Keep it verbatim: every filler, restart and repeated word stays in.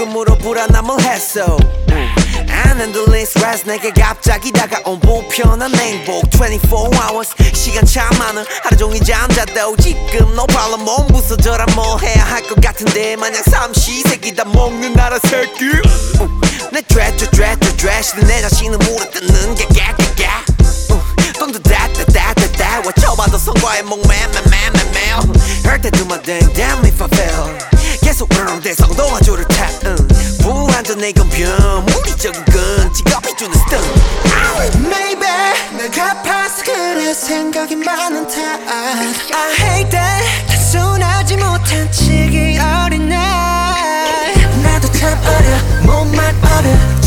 조금으로 불안함을 했어. 안 흔들린 스트레스 내게 갑자기 다가온 불편한 행복. 이십사 hours 시간 참 많은 하루 종일 잠자도 지금 no problem 몸 부서져라 뭐 해야 할 것 같은데 마냥 삼시세끼 다 먹는 나라 새끼. 내 드레드 드레드 드레시는 내 자신을 물어뜯는 게 깨깨깨. 돈도 다다다다다 외쳐봐도 성과에 목매매매매매. Heard that do my thing damn if I fail. 계속 대성도 화조를 타. 불완전의 건변 물리적인 건 직업이 주는 스턴. Maybe 날 갚아서 그래 생각이 많은 탓. I hate that 단순하지 못한 치기 어린 날. 나도 참 어려 몸만 어려